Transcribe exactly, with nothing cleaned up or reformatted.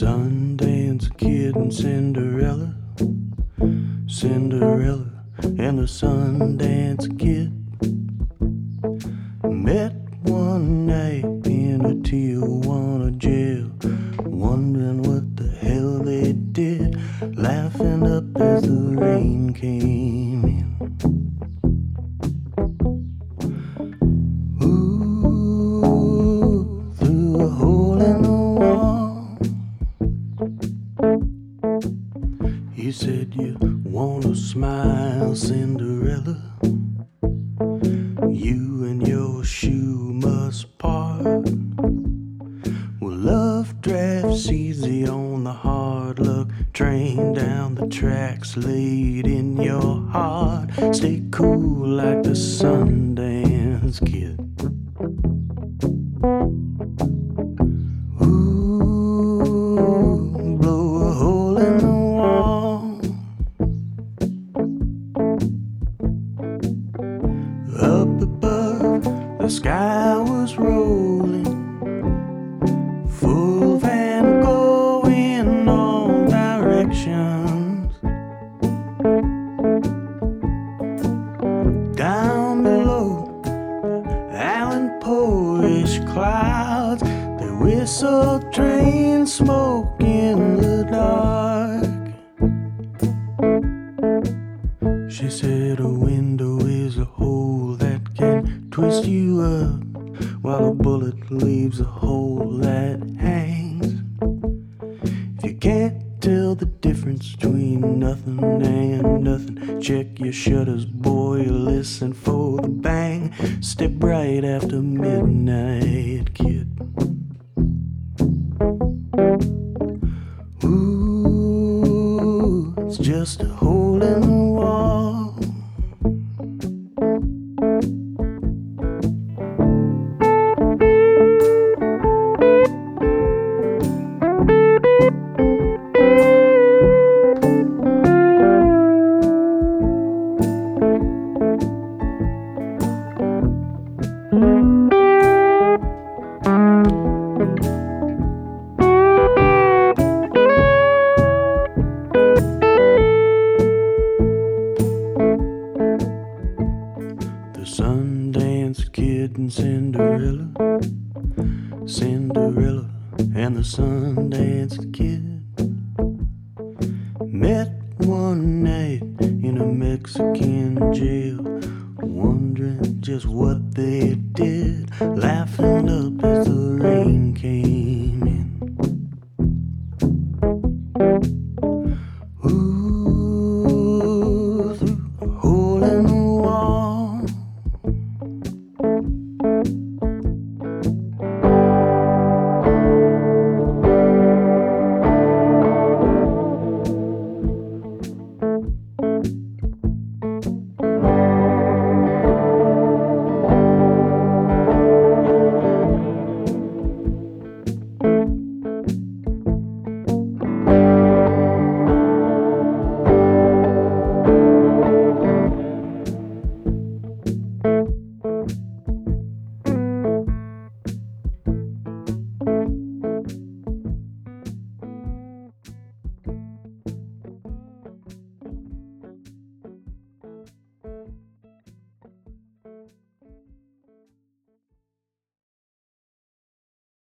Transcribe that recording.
Sundance Kid and Cinderella, Cinderella and the Sundance Kid met one night in a Tijuana jail, wondering what the hell they did, laughing up as the rain came in. Ooh, through a hole in the wall, he said, "You wanna smile, Cinderella? You and your shoe must part. Well, love drafts easy on the hard luck train down the tracks laid in your heart. Stay cool like the Sundance Kid." Ooh, blow a hole in the wall. Up above, the sky was rolling, full Van Gogh in all directions. Down below, Allan Poe-ish clouds, they whistle train smoke in the dark. She said a window is a hole that can twist you up, while a bullet leaves a hole that hangs. If you can't tell the difference between nothing and nothing, check your shutters, boy, listen for the bang. Step right after midnight, kid. Ooh, it's just a hole in the wall. The Sundance Kid and Cinderella, Cinderella and the Sundance Kid met one night in a Mexican jail, wondering just what